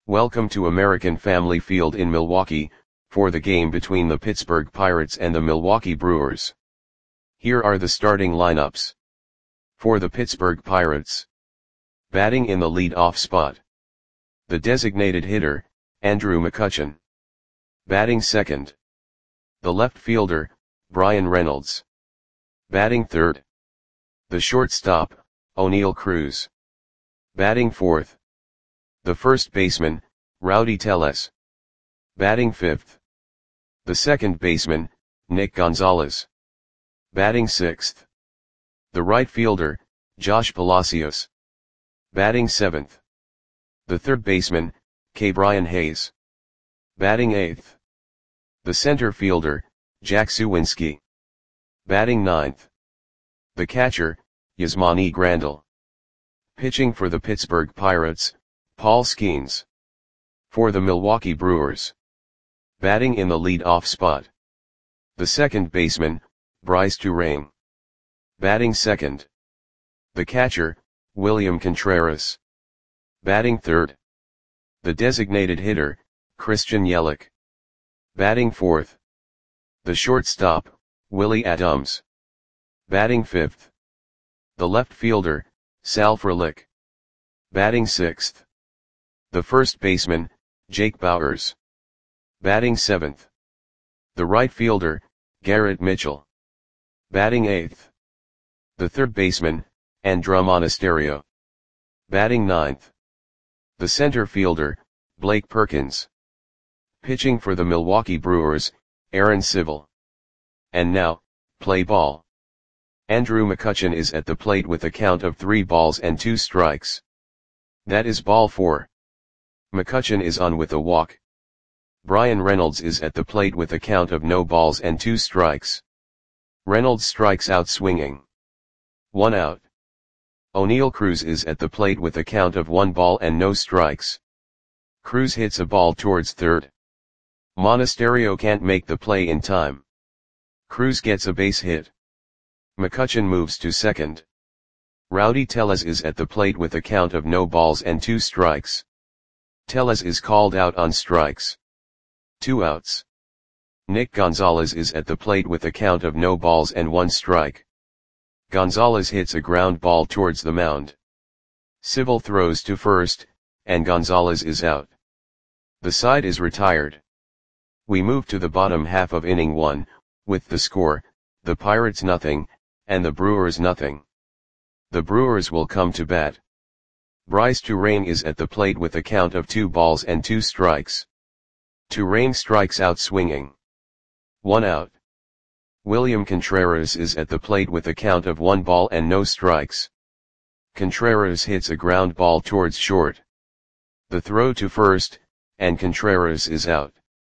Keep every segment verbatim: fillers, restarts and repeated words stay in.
Welcome to American Family Field in Milwaukee, for the game between the Pittsburgh Pirates and the Milwaukee Brewers. Here are the starting lineups. For the Pittsburgh Pirates. Batting in the lead-off spot. The designated hitter, Andrew McCutchen. Batting second. The left fielder, Bryan Reynolds. Batting third. The shortstop, Oneil Cruz. Batting fourth. The first baseman, Rowdy Tellez. Batting fifth. The second baseman, Nick Gonzalez. Batting sixth. The right fielder, Josh Palacios. Batting seventh. The third baseman, Ke'Bryan Hayes. Batting eighth. The center fielder, Jack Suwinski. Batting ninth. The catcher, Yasmani Grandal. Pitching for the Pittsburgh Pirates, Paul Skenes. For the Milwaukee Brewers. Batting in the lead-off spot. The second baseman, Brice Turang. Batting second. The catcher, William Contreras. Batting third. The designated hitter, Christian Yelich. Batting fourth. The shortstop, Willy Adames. Batting fifth. The left fielder, Sal Frelick. Batting sixth. The first baseman, Jake Bauers. Batting seventh. The right fielder, Garrett Mitchell. Batting eighth. The third baseman, Andruw Monasterio. Batting ninth. The center fielder, Blake Perkins. Pitching for the Milwaukee Brewers, Aaron Civil. And now, play ball. Andrew McCutchen is at the plate with a count of three balls and two strikes. That is ball four. McCutchen is on with a walk. Bryan Reynolds is at the plate with a count of no balls and two strikes. Reynolds strikes out swinging. One out. Oneil Cruz is at the plate with a count of one ball and no strikes. Cruz hits a ball towards third. Monasterio can't make the play in time. Cruz gets a base hit. McCutchen moves to second. Rowdy Tellez is at the plate with a count of no balls and two strikes. Tellez is called out on strikes. Two outs. Nick Gonzalez is at the plate with a count of no balls and one strike. Gonzalez hits a ground ball towards the mound. Civil throws to first, and Gonzalez is out. The side is retired. We move to the bottom half of inning one, with the score, the Pirates nothing, and the Brewers nothing. The Brewers will come to bat. Brice Turang is at the plate with a count of two balls and two strikes. Turang strikes out swinging. One out. William Contreras is at the plate with a count of one ball and no strikes. Contreras hits a ground ball towards short. The throw to first, and Contreras is out.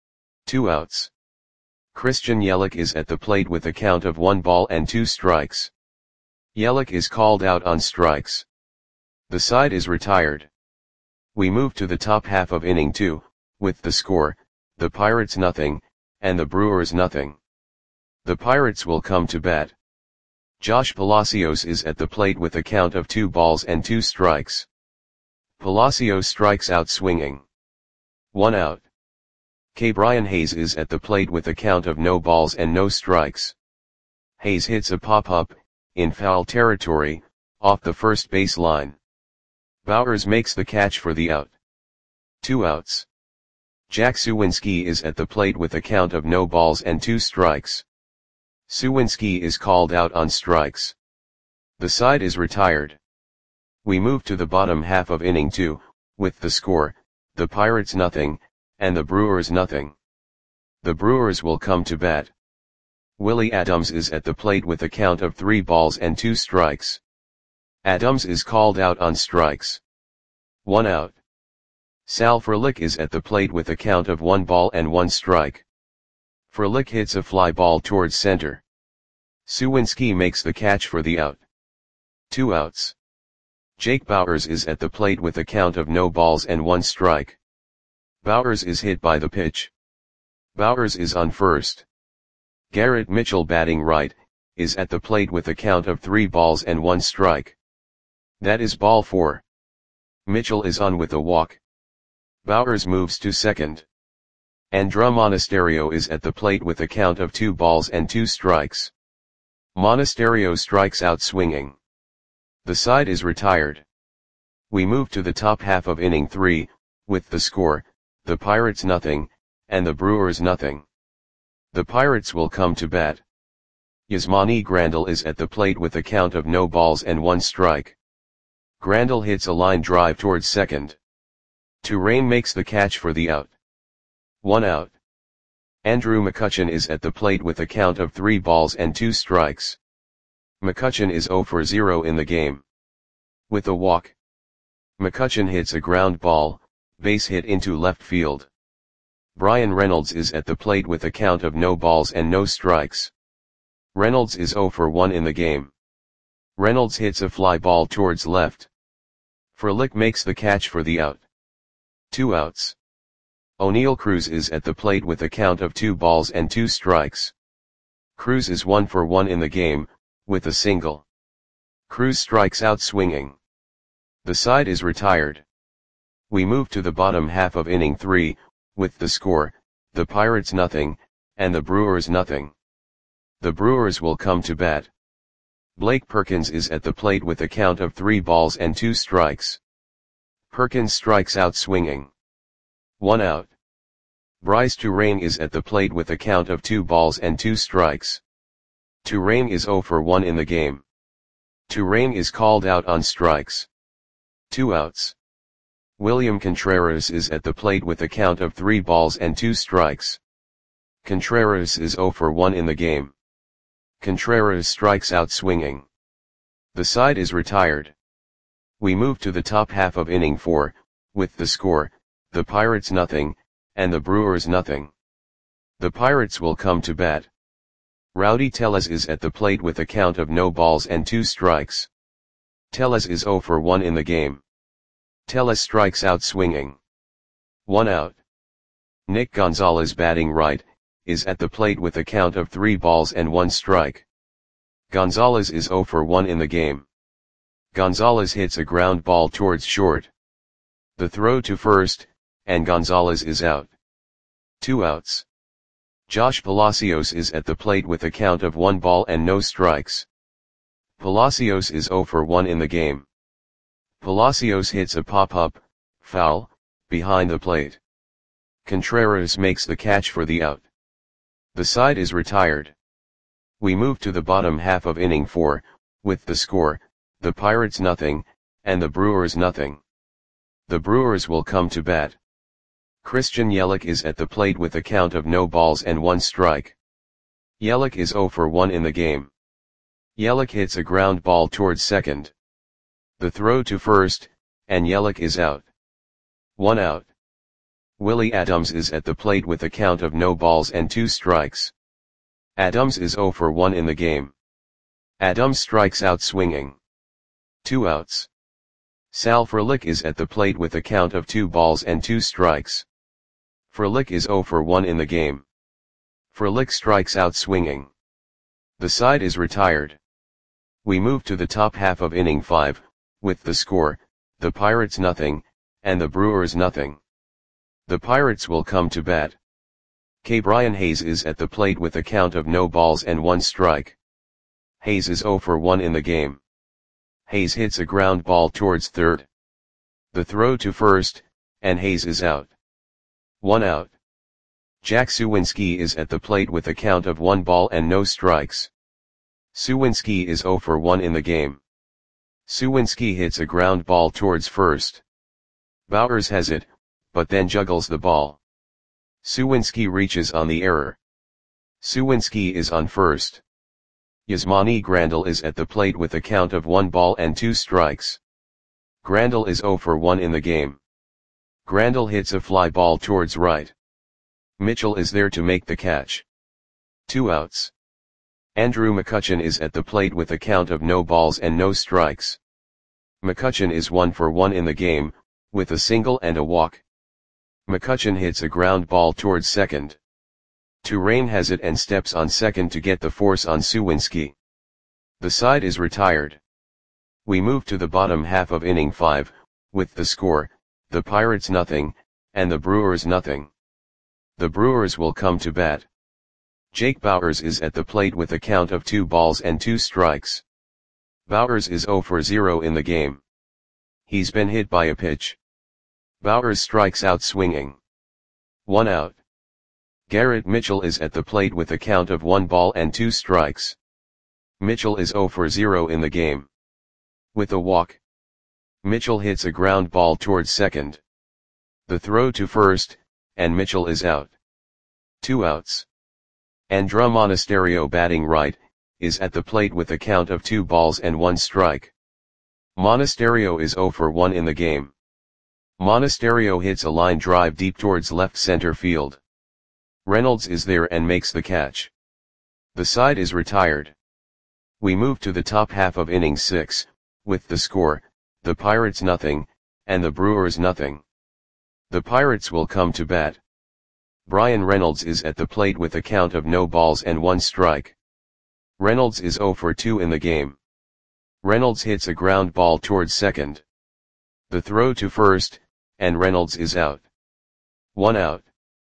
Two outs. Christian Yelich is at the plate with a count of one ball and two strikes. Yelich is called out on strikes. The side is retired. We move to the top half of inning two, with the score, the Pirates nothing, and the Brewers nothing. The Pirates will come to bat. Josh Palacios is at the plate with a count of two balls and two strikes. Palacios strikes out swinging. One out. Ke'Bryan Hayes is at the plate with a count of no balls and no strikes. Hayes hits a pop-up, in foul territory, off the first base line. Bauers makes the catch for the out. Two outs. Jack Suwinski is at the plate with a count of no balls and two strikes. Suwinski is called out on strikes. The side is retired. We move to the bottom half of inning two, with the score, the Pirates nothing, and the Brewers nothing. The Brewers will come to bat. Willy Adames is at the plate with a count of three balls and two strikes. Adames is called out on strikes. One out. Sal Frelick is at the plate with a count of one ball and one strike. Frelick hits a fly ball towards center. Suwinski makes the catch for the out. Two outs. Jake Bauers is at the plate with a count of no balls and one strike. Bauers is hit by the pitch. Bauers is on first. Garrett Mitchell, batting right, is at the plate with a count of three balls and one strike. That is ball four. Mitchell is on with a walk. Bowers moves to second. Andra Monasterio is at the plate with a count of two balls and two strikes. Monasterio strikes out swinging. The side is retired. We move to the top half of inning three, with the score, the Pirates nothing, and the Brewers nothing. The Pirates will come to bat. Yasmani Grandal is at the plate with a count of no balls and one strike. Grandal hits a line drive towards second. Turain makes the catch for the out. One out. Andrew McCutchen is at the plate with a count of three balls and two strikes. McCutchen is zero for zero in the game. With a walk. McCutchen hits a ground ball, base hit into left field. Brian Reynolds is at the plate with a count of no balls and no strikes. Reynolds is zero for one in the game. Reynolds hits a fly ball towards left. Frelick makes the catch for the out. Two outs. O'Neill Cruz is at the plate with a count of two balls and two strikes. Cruz is one for one in the game, with a single. Cruz strikes out swinging. The side is retired. We move to the bottom half of inning three, with the score, the Pirates nothing, and the Brewers nothing. The Brewers will come to bat. Blake Perkins is at the plate with a count of three balls and two strikes. Perkins strikes out swinging. One out. Bryce Turain is at the plate with a count of two balls and two strikes. Turain is zero for one in the game. Turain is called out on strikes. Two outs. William Contreras is at the plate with a count of three balls and two strikes. Contreras is zero for one in the game. Contreras strikes out swinging. The side is retired. We move to the top half of inning four, with the score, the Pirates nothing, and the Brewers nothing. The Pirates will come to bat. Rowdy Tellez is at the plate with a count of no balls and two strikes. Tellez is zero for one in the game. Tellez strikes out swinging. One out. Nick Gonzalez, batting right, is at the plate with a count of three balls and one strike. Gonzalez is zero for one in the game. Gonzalez hits a ground ball towards short. The throw to first, and Gonzalez is out. Two outs. Josh Palacios is at the plate with a count of one ball and no strikes. Palacios is zero for one in the game. Palacios hits a pop-up, foul, behind the plate. Contreras makes the catch for the out. The side is retired. We move to the bottom half of inning four, with the score, the Pirates nothing, and the Brewers nothing. The Brewers will come to bat. Christian Yelich is at the plate with a count of no balls and one strike. Yelich is zero for one in the game. Yelich hits a ground ball towards second. The throw to first, and Yelich is out. One out. Willie Adams is at the plate with a count of no balls and two strikes. Adams is zero for one in the game. Adams strikes out swinging. Two outs. Sal Frelick is at the plate with a count of two balls and two strikes. Frelick is zero for one in the game. Frelick strikes out swinging. The side is retired. We move to the top half of inning five, with the score, the Pirates nothing, and the Brewers nothing. The Pirates will come to bat. K. Brian Hayes is at the plate with a count of no balls and one strike. Hayes is zero for one in the game. Hayes hits a ground ball towards third. The throw to first, and Hayes is out. One out. Jack Suwinski is at the plate with a count of one ball and no strikes. Suwinski is zero for one in the game. Suwinski hits a ground ball towards first. Bowers has it, but then juggles the ball. Suwinski reaches on the error. Suwinski is on first. Yasmani Grandal is at the plate with a count of one ball and two strikes. Grandal is zero for one in the game. Grandal hits a fly ball towards right. Mitchell is there to make the catch. Two outs. Andrew McCutchen is at the plate with a count of no balls and no strikes. McCutchen is one for one in the game, with a single and a walk. McCutchen hits a ground ball towards second. Turain has it and steps on second to get the force on Suwinski. The side is retired. We move to the bottom half of inning five, with the score, the Pirates nothing, and the Brewers nothing. The Brewers will come to bat. Jake Bauers is at the plate with a count of two balls and two strikes. Bauers is zero for zero in the game. He's been hit by a pitch. Bauers strikes out swinging. One out. Garrett Mitchell is at the plate with a count of one ball and two strikes. Mitchell is zero for zero in the game. With a walk. Mitchell hits a ground ball towards second. The throw to first, and Mitchell is out. Two outs. Andruw Monasterio, batting right, is at the plate with a count of two balls and one strike. Monasterio is zero for one in the game. Monasterio hits a line drive deep towards left center field. Reynolds is there and makes the catch. The side is retired. We move to the top half of inning six, with the score, the Pirates nothing, and the Brewers nothing. The Pirates will come to bat. Bryan Reynolds is at the plate with a count of no balls and one strike. Reynolds is zero for two in the game. Reynolds hits a ground ball towards second. The throw to first, and Reynolds is out. One out.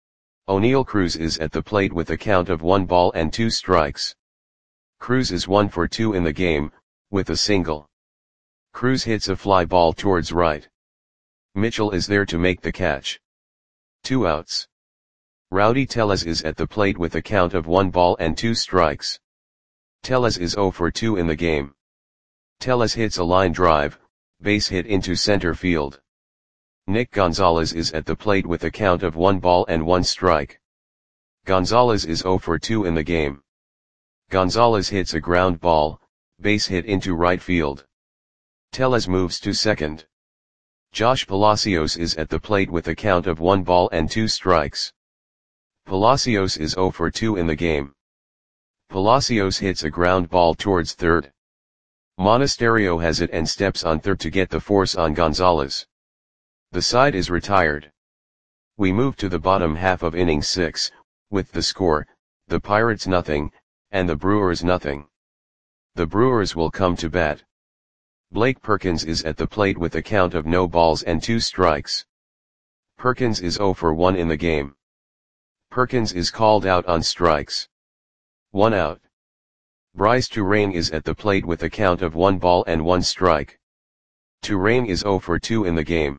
O'Neal Cruz is at the plate with a count of one ball and two strikes. Cruz is one for two in the game, with a single. Cruz hits a fly ball towards right. Mitchell is there to make the catch. Two outs. Rowdy Tellez is at the plate with a count of one ball and two strikes. Tellez is zero for two in the game. Tellez hits a line drive, base hit into center field. Nick Gonzalez is at the plate with a count of one ball and one strike. Gonzalez is zero for two in the game. Gonzalez hits a ground ball, base hit into right field. Tellez moves to second. Josh Palacios is at the plate with a count of one ball and two strikes. Palacios is zero for two in the game. Palacios hits a ground ball towards third. Monasterio has it and steps on third to get the force on Gonzalez. The side is retired. We move to the bottom half of inning six, with the score, the Pirates nothing, and the Brewers nothing. The Brewers will come to bat. Blake Perkins is at the plate with a count of no balls and two strikes. Perkins is zero for one in the game. Perkins is called out on strikes. One out. Bryce Turang is at the plate with a count of one ball and one strike. Turang is zero for two in the game.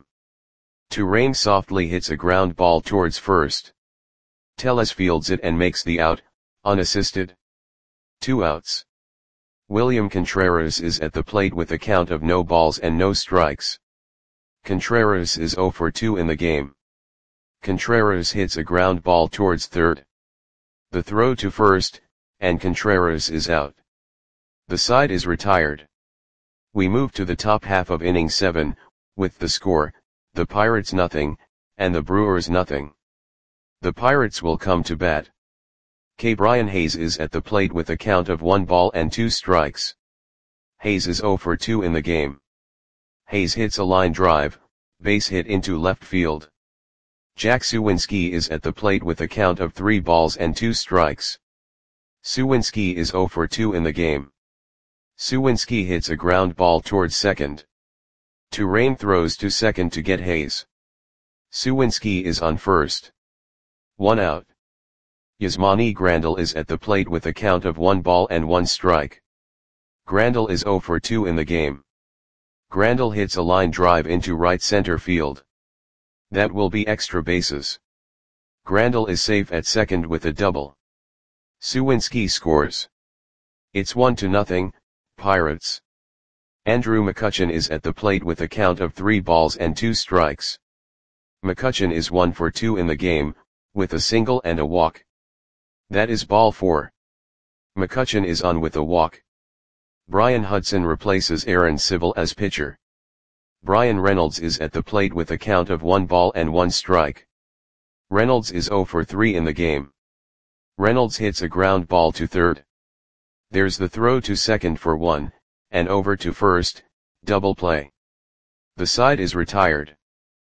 Turang softly hits a ground ball towards first. Tellez fields it and makes the out, unassisted. Two outs. William Contreras is at the plate with a count of no balls and no strikes. Contreras is zero for two in the game. Contreras hits a ground ball towards third. The throw to first, and Contreras is out. The side is retired. We move to the top half of inning seven, with the score, the Pirates nothing, and the Brewers nothing. The Pirates will come to bat. K. Brian Hayes is at the plate with a count of one ball and two strikes. Hayes is zero for two in the game. Hayes hits a line drive, base hit into left field. Jack Suwinski is at the plate with a count of three balls and two strikes. Suwinski is zero for two in the game. Suwinski hits a ground ball towards second. Turang throws to second to get Hayes. Suwinski is on first. One out. Yasmani Grandal is at the plate with a count of one ball and one strike. Grandal is zero for two in the game. Grandal hits a line drive into right center field. That will be extra bases. Grandal is safe at second with a double. Suwinski scores. It's one to nothing, Pirates. Andrew McCutchen is at the plate with a count of three balls and two strikes. McCutchen is one for two in the game, with a single and a walk. That is ball four. McCutchen is on with a walk. Brian Hudson replaces Aaron Civil as pitcher. Bryan Reynolds is at the plate with a count of one ball and one strike. Reynolds is zero for three in the game. Reynolds hits a ground ball to third. There's the throw to second for one, and over to first, double play. The side is retired.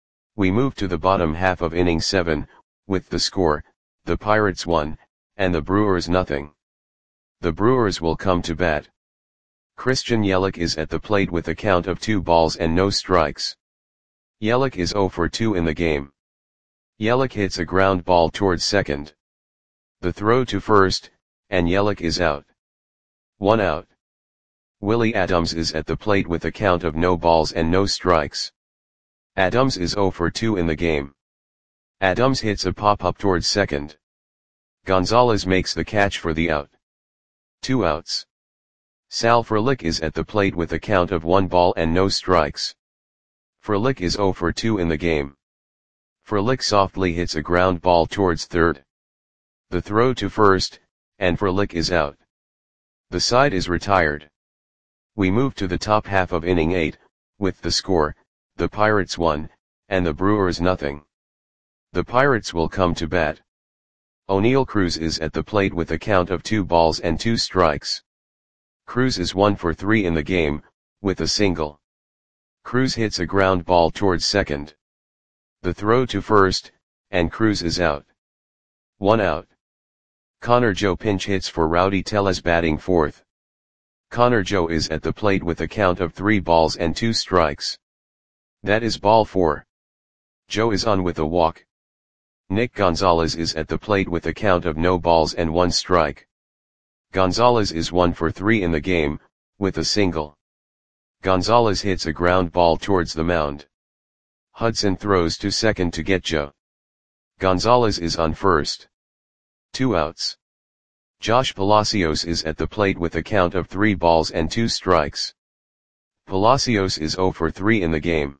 We move to the bottom half of inning seven, with the score, the Pirates one, and the Brewers nothing. The Brewers will come to bat. Christian Yelich is at the plate with a count of two balls and no strikes. Yelich is zero for two in the game. Yelich hits a ground ball towards second. The throw to first, and Yelich is out. One out. Willie Adams is at the plate with a count of no balls and no strikes. Adams is oh for two in the game. Adams hits a pop-up towards second. Gonzalez makes the catch for the out. Two outs. Sal Frelick is at the plate with a count of one ball and no strikes. Frelick is oh for two in the game. Frelick softly hits a ground ball towards third. The throw to first, and Frelick is out. The side is retired. We move to the top half of inning eight, with the score, the Pirates one, and the Brewers nothing. The Pirates will come to bat. O'Neal Cruz is at the plate with a count of two balls and two strikes. Cruz is one for three in the game, with a single. Cruz hits a ground ball towards second. The throw to first, and Cruz is out. One out. Connor Joe pinch hits for Rowdy Tellez batting fourth. Connor Joe is at the plate with a count of three balls and two strikes. That is ball four. Joe is on with a walk. Nick Gonzalez is at the plate with a count of no balls and one strike. Gonzalez is one for three in the game, with a single. Gonzalez hits a ground ball towards the mound. Hudson throws to second to get Joe. Gonzalez is on first. Two outs. Josh Palacios is at the plate with a count of three balls and two strikes. Palacios is oh for three in the game.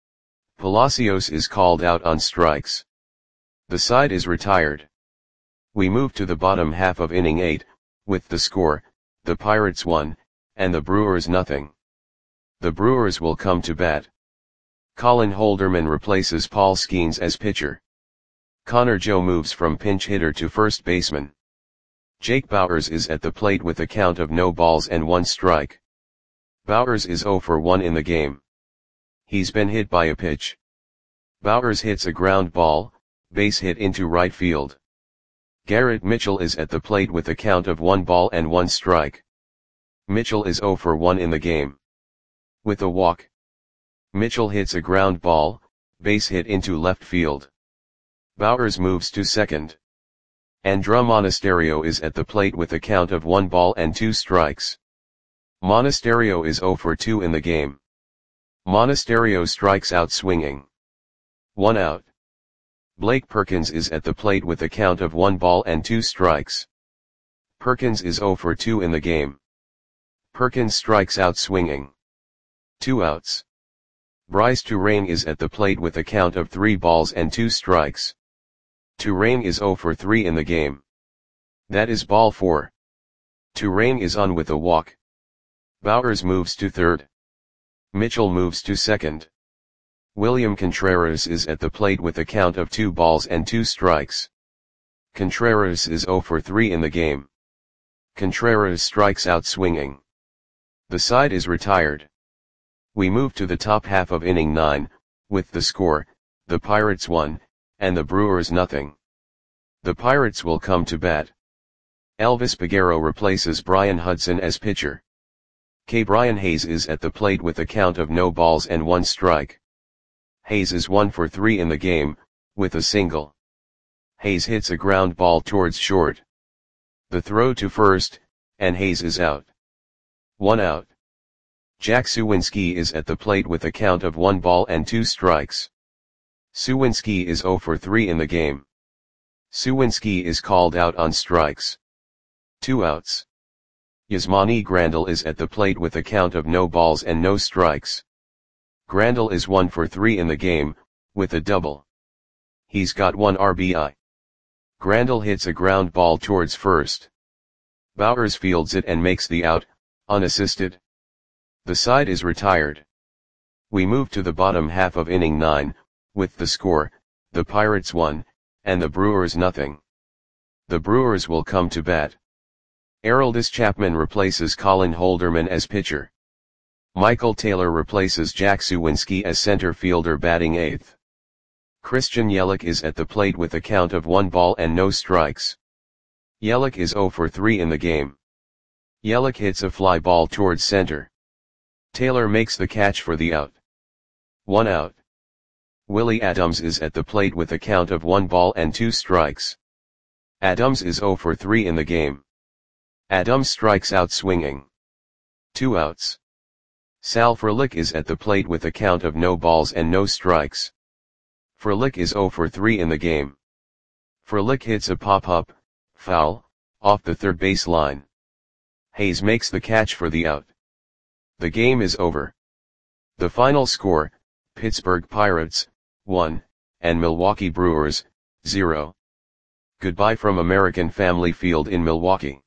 Palacios is called out on strikes. The side is retired. We move to the bottom half of inning eight, with the score, the Pirates one, and the Brewers nothing. The Brewers will come to bat. Colin Holderman replaces Paul Skeens as pitcher. Connor Joe moves from pinch hitter to first baseman. Jake Bauers is at the plate with a count of no balls and one strike. Bauers is oh for one in the game. He's been hit by a pitch. Bauers hits a ground ball, base hit into right field. Garrett Mitchell is at the plate with a count of one ball and one strike. Mitchell is oh for one in the game. With a walk. Mitchell hits a ground ball, base hit into left field. Bauers moves to second. Andra Monasterio is at the plate with a count of one ball and two strikes. Monasterio is oh for two in the game. Monasterio strikes out swinging. One out. Blake Perkins is at the plate with a count of one ball and two strikes. Perkins is oh for two in the game. Perkins strikes out swinging. Two outs. Bryce Turang is at the plate with a count of three balls and two strikes. Turang is oh for three in the game. That is ball four. Turang is on with a walk. Bauers moves to third. Mitchell moves to second. William Contreras is at the plate with a count of two balls and two strikes. Contreras is oh for three in the game. Contreras strikes out swinging. The side is retired. We move to the top half of inning nine, with the score, the Pirates one, and the Brewers nothing. The Pirates will come to bat. Elvis Peguero replaces Brian Hudson as pitcher. K. Brian Hayes is at the plate with a count of no balls and one strike. Hayes is one for three in the game, with a single. Hayes hits a ground ball towards short. The throw to first, and Hayes is out. One out. Jack Suwinski is at the plate with a count of one ball and two strikes. Suwinski is oh for three in the game. Suwinski is called out on strikes. Two outs. Yasmani Grandal is at the plate with a count of no balls and no strikes. Grandal is one for three in the game, with a double. He's got one R B I. Grandal hits a ground ball towards first. Bauers fields it and makes the out, unassisted. The side is retired. We move to the bottom half of inning nine, with the score, the Pirates one, and the Brewers nothing. The Brewers will come to bat. Aroldis Chapman replaces Colin Holderman as pitcher. Michael Taylor replaces Jack Suwinski as center fielder batting eighth. Christian Yelich is at the plate with a count of one ball and no strikes. Yelich is oh for three in the game. Yelich hits a fly ball towards center. Taylor makes the catch for the out. One out. Willie Adams is at the plate with a count of one ball and two strikes. Adams is zero for three in the game. Adams strikes out swinging. Two outs. Sal Frelick is at the plate with a count of no balls and no strikes. Frelick is zero for three in the game. Frelick hits a pop-up, foul, off the third base line. Hayes makes the catch for the out. The game is over. The final score, Pittsburgh Pirates, one, and Milwaukee Brewers, zero. Goodbye from American Family Field in Milwaukee.